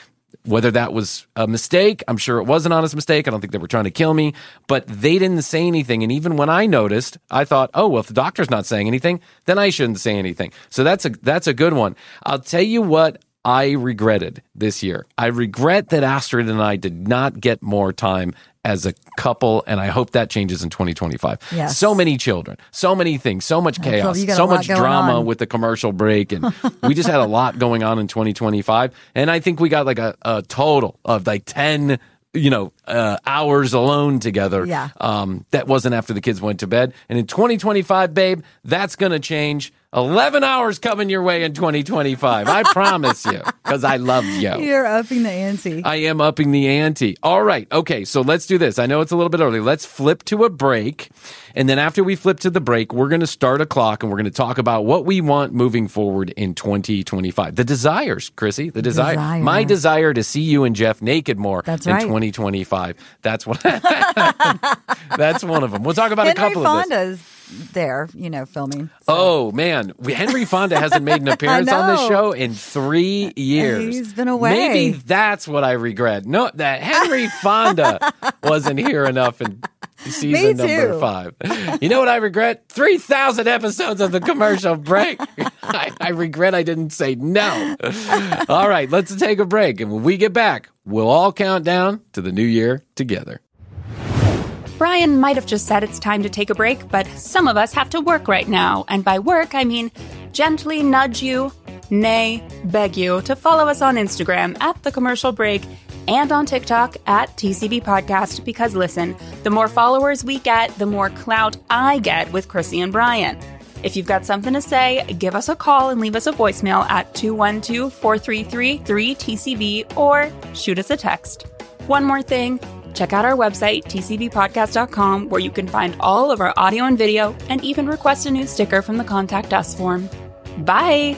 Whether that was a mistake, I'm sure it was an honest mistake. I don't think they were trying to kill me, but they didn't say anything. And even when I noticed, I thought, oh, well, if the doctor's not saying anything, then I shouldn't say anything. So that's a good one. I'll tell you what I regretted this year. I regret that Astrid and I did not get more time as a couple, and I hope that changes in 2025. Yes. So many children, so many things, so much chaos, so much drama with the commercial break, and we just had a lot going on in 2025. And I think we got like a total of like 10 hours alone together. Yeah. That wasn't after the kids went to bed. And in 2025, babe, that's going to change. 11 hours coming your way in 2025. I promise you, because I love you. You're upping the ante. I am upping the ante. All right. Okay. So let's do this. I know it's a little bit early. Let's flip to a break. And then after we flip to the break, we're going to start a clock and we're going to talk about what we want moving forward in 2025. The desires, Chrissy, the desire. My desire to see you and Jeff naked more in 2025. That's what. That's one of them. We'll talk about a couple of this. There, filming. So. Oh, man. Henry Fonda hasn't made an appearance on this show in 3 years. He's been away. Maybe that's what I regret. No, that Henry Fonda wasn't here enough in season number 5. You know what I regret? 3,000 episodes of the commercial break. I regret I didn't say no. All right, let's take a break. And when we get back, we'll all count down to the new year together. Brian might have just said it's time to take a break, but some of us have to work right now. And by work, I mean gently nudge you, nay, beg you to follow us on Instagram at The Commercial Break and on TikTok at TCB Podcast. Because listen, the more followers we get, the more clout I get with Chrissy and Brian. If you've got something to say, give us a call and leave us a voicemail at 212-433-3TCB or shoot us a text. One more thing. Check out our website, tcbpodcast.com, where you can find all of our audio and video and even request a new sticker from the Contact Us form. Bye!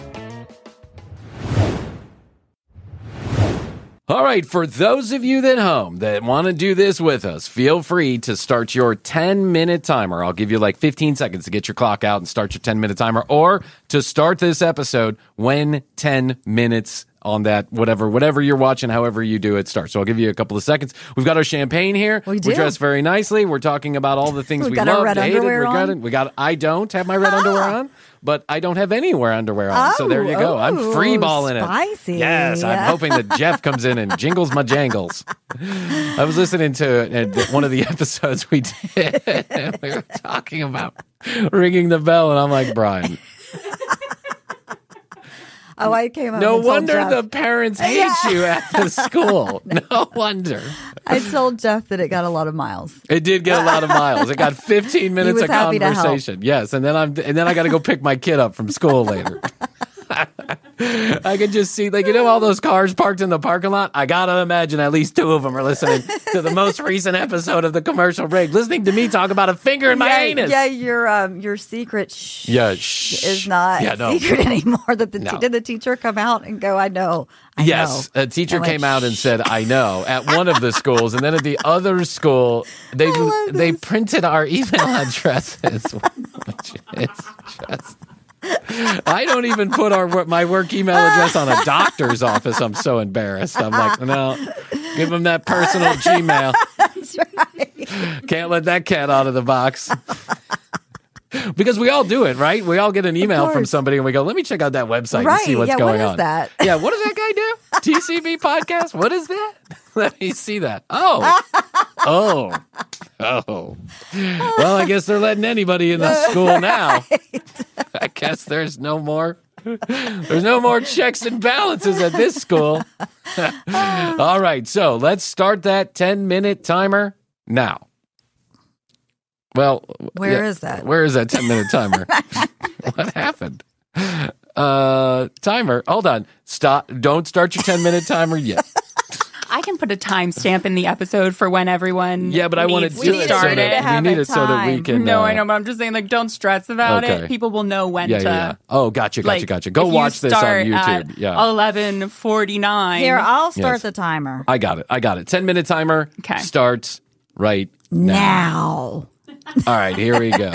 All right, for those of you at home that want to do this with us, feel free to start your 10-minute timer. I'll give you like 15 seconds to get your clock out and start your 10-minute timer, or to start this episode when 10 minutes on that, whatever you're watching, however you do it, starts. So I'll give you a couple of seconds. We've got our champagne here. We're dressed very nicely. We're talking about all the things we loved, hated, regretted. I don't have my red underwear on, but I don't have any underwear on. So there you go. I'm free balling it. Spicy. Yes, I'm hoping that Jeff comes in and jingles my jangles. I was listening to one of the episodes we did, and we were talking about ringing the bell, and I'm like, Brian. Oh, I came up. No wonder the parents hate you at the school. No wonder. I told Jeff that it got a lot of miles. It did get a lot of miles. It got 15 minutes of conversation. Yes, and then I got to go pick my kid up from school later. I could just see, all those cars parked in the parking lot. I gotta imagine at least 2 of them are listening to the most recent episode of The Commercial Break, listening to me talk about a finger in my anus. Yeah, your secret is not secret anymore. Did the teacher come out and go, I know. Yes, a teacher came out and said, I know, at one of the schools. And then at the other school, they printed our email addresses, which is just... I don't even put my work email address on a doctor's office. I'm so embarrassed. I'm like, no, give them that personal Gmail. That's right. Can't let that cat out of the box. Because we all do it, right? We all get an email from somebody and we go, let me check out that website and see what's going on. What is that? Yeah, what does that guy do? TCB Podcast? What is that? Let me see that. Oh. Well, I guess they're letting anybody in the school now. I guess there's no more checks and balances at this school. All right, so let's start that 10-minute timer now. Well, where is that? Where is that 10-minute timer? What happened? Timer. Hold on. Stop. Don't start your 10-minute timer yet. I can put a timestamp in the episode for when everyone. Yeah, but I want to do it so that we need it so that we can. No, I know, but I'm just saying, don't stress about it. People will know when to. Yeah. Oh, gotcha. Go watch this on YouTube. 11:49. Here, I'll start the timer. I got it. 10-minute timer. Okay. Starts right now. Now. All right, here we go.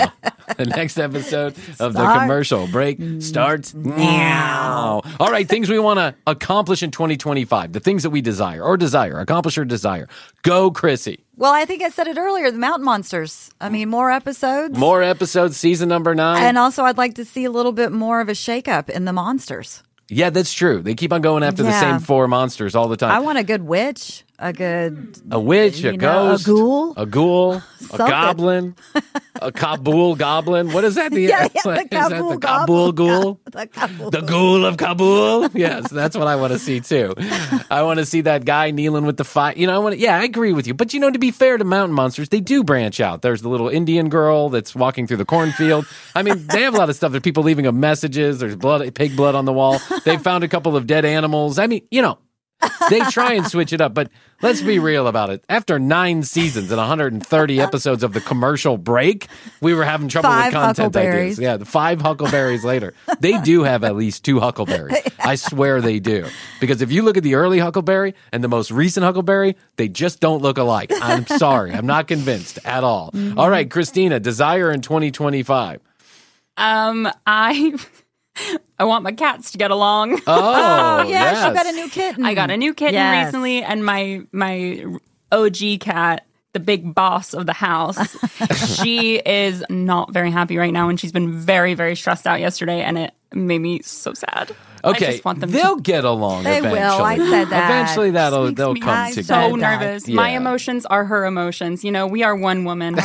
The next episode of the commercial break starts now. All right, things we want to accomplish in 2025. The things that we desire, accomplish or desire. Go, Chrissy. Well, I think I said it earlier, the Mountain Monsters. I mean, more episodes. More episodes, season number 9. And also, I'd like to see a little bit more of a shakeup in the monsters. Yeah, that's true. They keep on going after the same 4 monsters all the time. I want a good witch, a witch, a ghost, a ghoul, a goblin, a Kabul goblin. What is that? The Kabul Kabul ghoul? The ghoul of Kabul? Yes, that's what I want to see too. I want to see that guy kneeling with the fire. I agree with you. But to be fair to Mountain Monsters, they do branch out. There's the little Indian girl that's walking through the cornfield. I mean, they have a lot of stuff. There's people leaving them messages. There's pig blood on the wall. They found a couple of dead animals. I mean, they try and switch it up, but let's be real about it. After 9 seasons and 130 episodes of the commercial break, we were having trouble with content ideas. Yeah, the 5 Huckleberries later. They do have at least 2 Huckleberries. I swear they do. Because if you look at the early Huckleberry and the most recent Huckleberry, they just don't look alike. I'm sorry. I'm not convinced at all. Mm-hmm. All right, Christina, desire in 2025. I want my cats to get along. Oh, yes. You got a new kitten. I got a new kitten recently, and my OG cat, the big boss of the house, she is not very happy right now, and she's been very, very stressed out yesterday, and it made me so sad. Okay, I just want them they'll get along they eventually. Will. I said that. Eventually they'll come I'm together. so nervous. Yeah. My emotions are her emotions. We are one woman.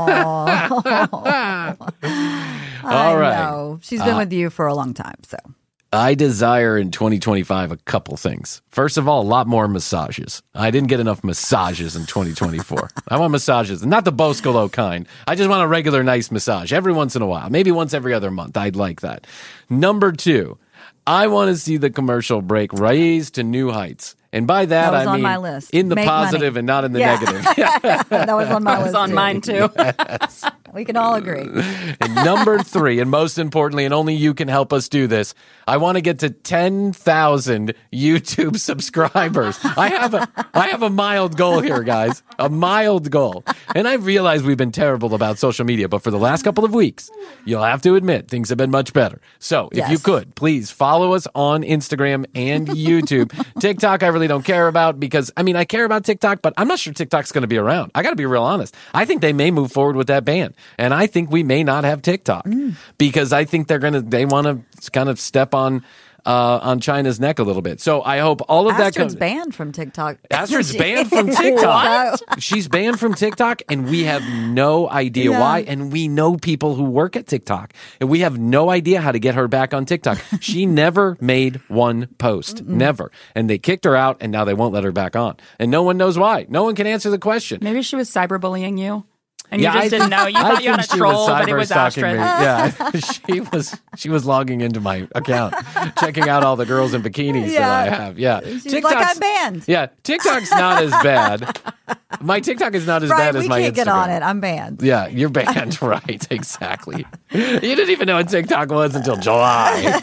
All right. I know. She's been with you for a long time, so. I desire in 2025 a couple things. First of all, a lot more massages. I didn't get enough massages in 2024. I want massages, not the Boscolo kind. I just want a regular nice massage every once in a while, maybe once every other month. I'd like that. Number 2, I want to see the commercial break raised to new heights. And by that, I mean my list. In the Make positive money. and not in the negative. That was on my list. It's on mine too. Yes. We can all agree. And number 3, and most importantly, and only you can help us do this, I want to get to 10,000 YouTube subscribers. I have a mild goal here, guys. A mild goal. And I realize we've been terrible about social media, but for the last couple of weeks, you'll have to admit things have been much better. So if you could, please follow us on Instagram and YouTube. TikTok, I really don't care about because, I care about TikTok, but I'm not sure TikTok's going to be around. I got to be real honest. I think they may move forward with that ban. And I think we may not have TikTok because I think they want to kind of step on China's neck a little bit. So I hope all of that Astrid's banned from TikTok. Astrid's banned from TikTok. She's banned from TikTok, and we have no idea why. And we know people who work at TikTok, and we have no idea how to get her back on TikTok. She never made one post, never. And they kicked her out, and now they won't let her back on. And no one knows why. No one can answer the question. Maybe she was cyberbullying you. And you just didn't know. You thought you had a troll, but it was Astrid. Yeah, she was logging into my account, checking out all the girls in bikinis that I have. Yeah, she's like, I'm banned. Yeah, TikTok's not as bad. My TikTok is not as bad as my Instagram. We can't get on it. I'm banned. Yeah, you're banned. Right, exactly. You didn't even know what TikTok was until July.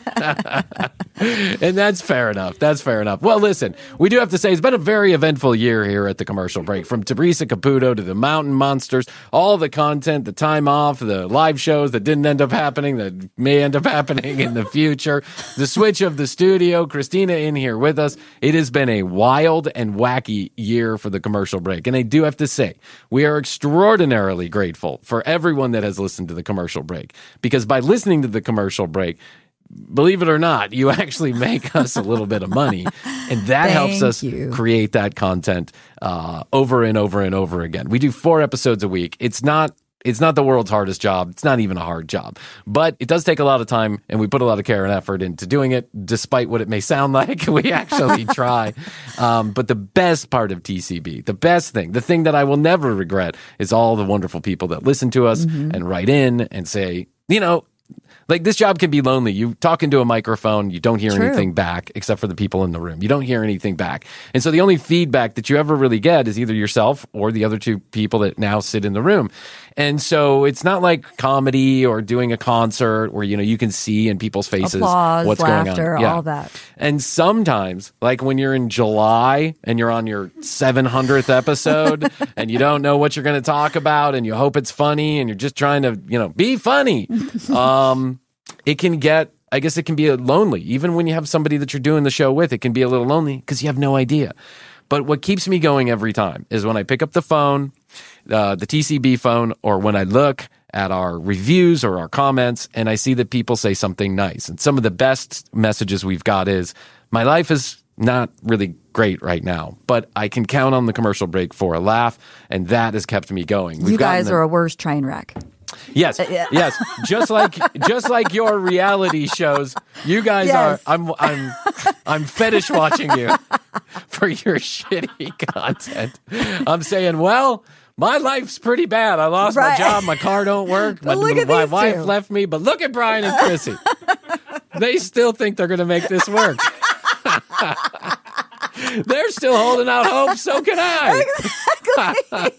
And that's fair enough. That's fair enough. Well, listen, we do have to say it's been a very eventful year here at the Commercial Break. From Teresa Caputo to the Mountain Monsters, all the content, the time off, the live shows that didn't end up happening, that may end up happening in the future, the switch of the studio, Christina in here with us. It has been a wild and wacky year for the Commercial Break. And I do have to say, we are extraordinarily grateful for everyone that has listened to the Commercial Break. Because by listening to the Commercial Break, believe it or not, you actually make us a little bit of money, and that helps us create that content over and over and over again. We do 4 episodes a week. It's not the world's hardest job. It's not even a hard job, but it does take a lot of time, and we put a lot of care and effort into doing it, despite what it may sound like. We actually try. But the best part of TCB, the best thing, the thing that I will never regret, is all the wonderful people that listen to us and write in and say, like this job can be lonely. You talk into a microphone, you don't hear True. anything back except for the people in the room. You don't hear anything back. And so the only feedback that you ever really get is either yourself or the other two people that now sit in the room. And so it's not like comedy or doing a concert where, you can see in people's faces Applause, what's laughter, going on. all that. And sometimes, like when you're in July and you're on your 700th episode and you don't know what you're going to talk about and you hope it's funny and you're just trying to, be funny. It can get, I guess it can be lonely. Even when you have somebody that you're doing the show with, it can be a little lonely because you have no idea. But what keeps me going every time is when I pick up the phone, the TCB phone, or when I look at our reviews or our comments and I see that people say something nice. And some of the best messages we've got is, my life is not really great right now, but I can count on the commercial break for a laugh, and that has kept me going. You guys are a worse train wreck. Yes, yes. Just like your reality shows, you guys Yes. are. I'm fetish watching you for your shitty content. I'm saying, well, my life's pretty bad. I lost my Right. job. My car don't work. But look at my these wife two. left me. But look at Brian and Chrissy. They still think they're going to make this work. They're still holding out hope. So can I.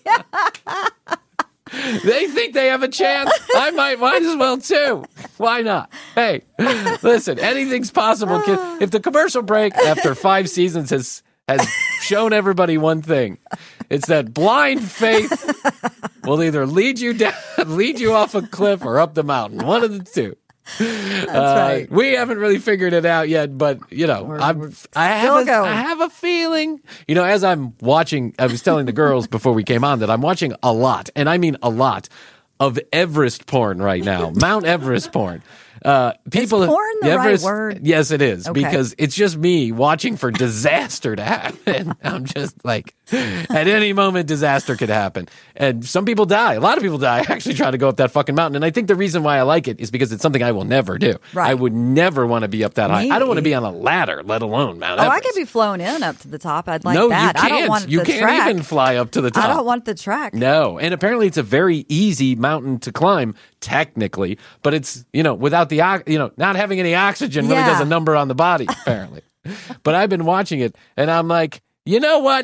They think they have a chance. I might as well too. Why not? Hey, listen, anything's possible. If the commercial break after 5 seasons has shown everybody one thing, it's that blind faith will either lead you off a cliff or up the mountain. One of the two. That's right. We haven't really figured it out yet, but I have a feeling. As I'm watching, I was telling the girls before we came on that I'm watching a lot, and I mean a lot, of Everest porn right now. Mount Everest porn. People, Is porn the right word? Yes, it is, Okay. because it's just me watching for disaster to happen. I'm just like, at any moment, disaster could happen. And some people die. A lot of people die actually trying to go up that fucking mountain. And I think the reason why I like it is because it's something I will never do. Right. I would never want to be up that high. I don't want to Maybe. be on a ladder, let alone Mount Oh, Everest. I could be flown in up to the top. I'd like no, that. you can't. I don't want you the can't track. even fly up to the top. I don't want the track. No, and apparently it's a very easy mountain to climb, technically, but it's, without the, not having any oxygen really Yeah. does a number on the body, apparently. But I've been watching it, and I'm like, you know what?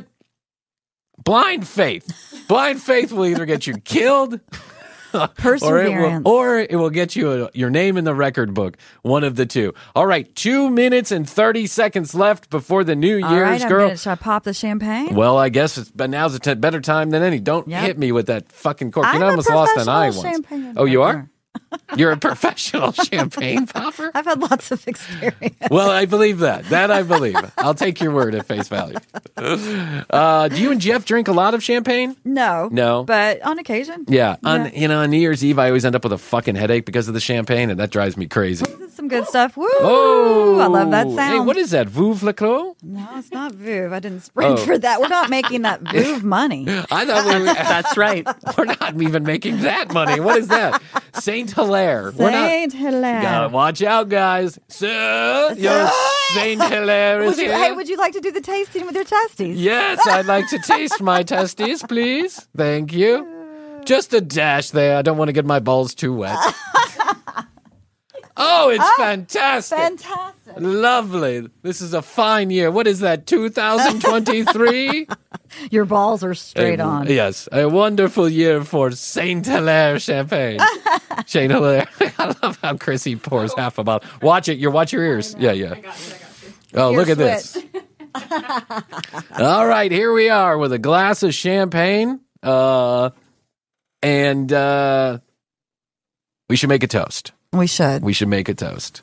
Blind faith. Blind faith will either get you killed Perseverance. or it will get you your name in the record book. One of the two. All right, 2 minutes and 30 seconds left before the New All Year's, right, girl. should I pop the champagne? Well, I guess but now's a better time than any. Don't Yep. hit me with that fucking cork. I'm I a almost lost an eye professional once. champagne Oh, you are? popper. You're a professional champagne popper? I've had lots of experience. Well, I believe that. That I believe. I'll take your word at face value. Do you and Jeff drink a lot of champagne? No. No. But on occasion. Yeah. On New Year's Eve, I always end up with a fucking headache because of the champagne, and that drives me crazy. Some good stuff. Woo! Oh, I love that sound. Hey, what is that? Veuve Clos? No, it's not Veuve. I didn't spring Oh. for that. We're not making that Veuve money. I thought we were. That's right. We're not even making that money. What is that? Saint Hilaire. We're not. Saint Hilaire. Gotta watch out, guys. Sir, your Saint Hilaire is here. Hey, would you like to do the tasting with your testes? Yes, I'd like to taste my testes, please. Thank you. Just a dash there. I don't want to get my balls too wet. Oh, it's fantastic. Fantastic. Lovely. This is a fine year. What is that, 2023? Your balls are straight on. Yes, a wonderful year for Saint Hilaire champagne. Saint Hilaire. I love how Chrissy pours half a bottle. Watch it. Watch your ears. Yeah. Oh, Ear look at this. All right, here we are with a glass of champagne. And we should make a toast. We should. We should make a toast.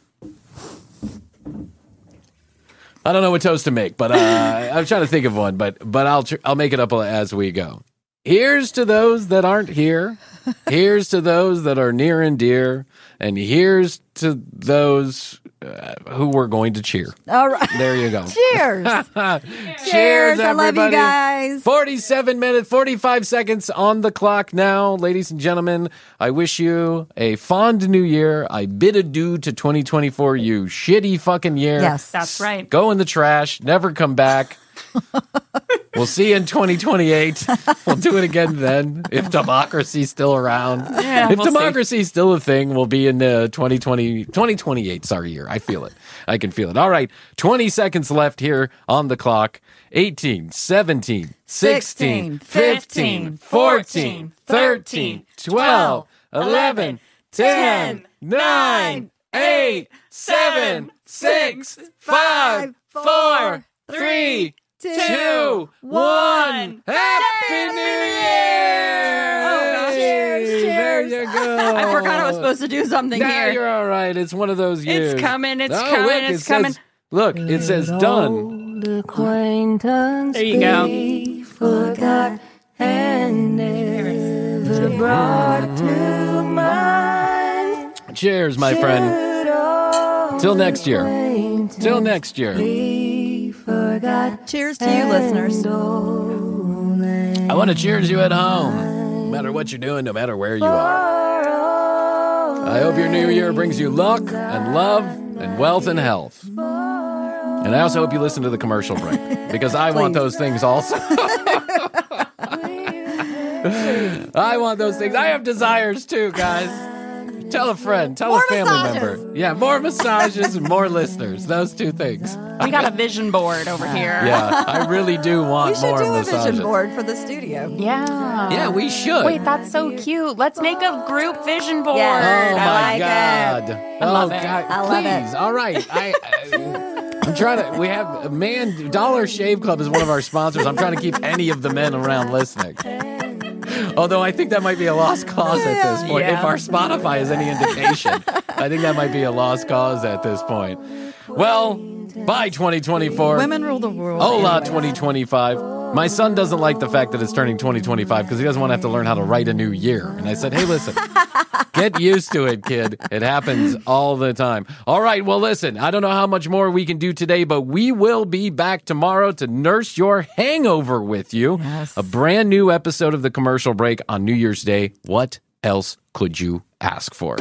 I don't know what toast to make, but I'm trying to think of one. But I'll make it up as we go. Here's to those that aren't here. Here's to those that are near and dear, and here's to those who we're going to cheer. All right. There you go. Cheers. Cheers, I love you everybody. guys. 47 minutes, 45 seconds on the clock now. Ladies and gentlemen, I wish you a fond new year. I bid adieu to 2024, you shitty fucking year. Yes. That's right. Go in the trash, never come back. We'll see you in 2028. We'll do it again then if democracy's still around. Yeah, if we'll see. democracy's still a thing, we'll be in 2028. Sorry, year. I feel it. I can feel it. All right. 20 seconds left here on the clock. 18, 17, 16, 15, 14, 13, 12, 11, 10, 9, 8, 7, 6, 5, 4, 3, 2, 1. Happy New Year! Oh, gosh. Cheers, There cheers. you go. I forgot I was supposed to do something Nah, here. you're all right. It's one of those years. It's coming. It's Oh, coming. look, It's it coming. says- look, it says done. There you go. Cheers, my friend. Till next year. Till next year. Cheers to you, listeners. I want to cheers you at home. No matter what you're doing, no matter where you are. I hope your new year brings you luck and love and wealth and health. And I also hope you listen to the commercial break because I want those things also. I want those things. I have desires too, guys. Tell a friend, tell a family massages. member. Yeah, more massages and more listeners. Those two things. We got a vision board over here. Yeah, I really do want We should more do a massages. vision board for the studio. Yeah. Yeah, we should. Wait, that's so cute. Let's make a group vision board. Yes. Oh I my like God! I love oh it. God! I love it. Please, all right. I'm trying to. We have Dollar Shave Club is one of our sponsors. I'm trying to keep any of the men around listening. Although I think that might be a lost cause at this point. Yeah. If our Spotify is any indication, I think that might be a lost cause at this point. Well, bye 2024. Women rule the world. Hola anyways. 2025. My son doesn't like the fact that it's turning 2025 because he doesn't want to have to learn how to write a new year. And I said, hey, listen, get used to it, kid. It happens all the time. All right, well, listen, I don't know how much more we can do today, but we will be back tomorrow to nurse your hangover with you. Yes. A brand new episode of The Commercial Break on New Year's Day. What else could you ask for?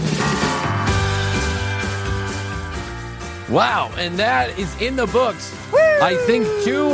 Wow, and that is in the books. I think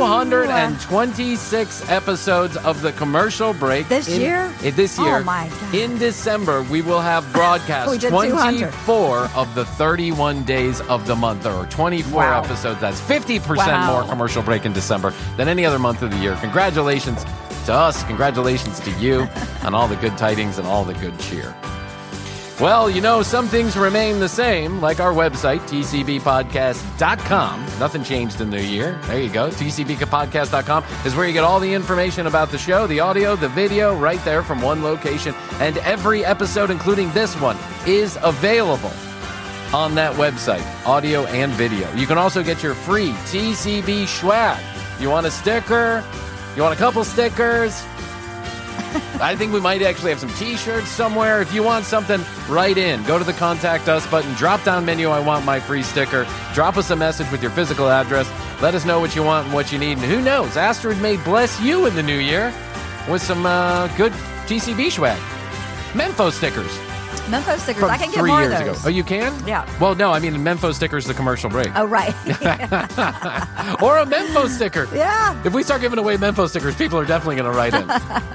226 episodes of The Commercial Break. This year? This year. Oh, my God. In December, we will have broadcast We did 200. 24 of the 31 days of the month. There are 24 Wow. episodes. That's 50% Wow. more Commercial Break in December than any other month of the year. Congratulations to us. Congratulations to you on all the good tidings and all the good cheer. Well, you know, some things remain the same, like our website, tcbpodcast.com. Nothing changed in the year. There you go. tcbpodcast.com is where you get all the information about the show, the audio, the video, right there from one location. And every episode, including this one, is available on that website, audio and video. You can also get your free TCB swag. You want a sticker? You want a couple stickers? I think we might actually have some T-shirts somewhere. If you want something, write in. Go to the Contact Us button. Drop down menu, I want my free sticker. Drop us a message with your physical address. Let us know what you want and what you need. And who knows, Astrid may bless you in the new year with some good TCB swag. Memphis stickers. Memphis stickers. From I can get 3 more years of ago. those. Oh, you can? Yeah. Well, no, I mean Memphis stickers, the commercial break. Oh, right. Or a Memphis sticker. Yeah. If we start giving away Memphis stickers, people are definitely going to write in.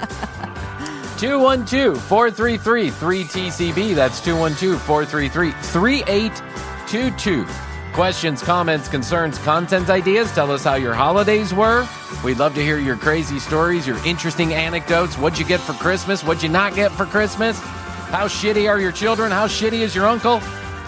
212-433-3TCB. That's 212-433-3822. Questions, comments, concerns, content ideas. Tell us how your holidays were. We'd love to hear your crazy stories, your interesting anecdotes. What'd you get for Christmas? What'd you not get for Christmas? How shitty are your children? How shitty is your uncle?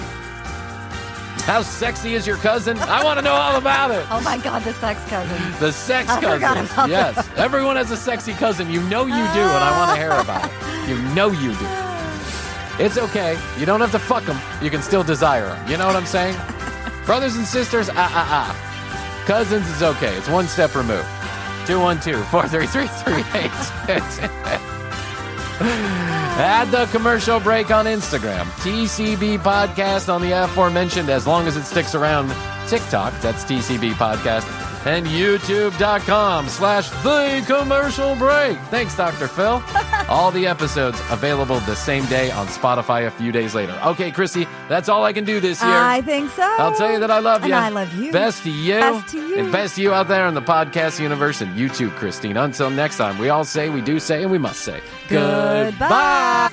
How sexy is your cousin? I want to know all about it. Oh, my God, the sex cousins. The sex I forgot cousins. about Yes. that. Everyone has a sexy cousin. You know you do, and I want to hear about it. You know you do. It's okay. You don't have to fuck them. You can still desire them. You know what I'm saying? Brothers and sisters, Cousins is okay. It's one step removed. 212-433-3822. Add the commercial break on Instagram. TCB Podcast on the aforementioned, as long as it sticks around TikTok. That's TCB Podcast. And YouTube.com/The Commercial Break. Thanks, Dr. Phil. All the episodes available the same day on Spotify a few days later. Okay, Chrissy, that's all I can do this year. I think so. I'll tell you that I love you. And I love you. Best to you. Best to you. And best to you out there in the podcast universe, and you too, Christine. Until next time, we all say, we do say, and we must say Goodbye.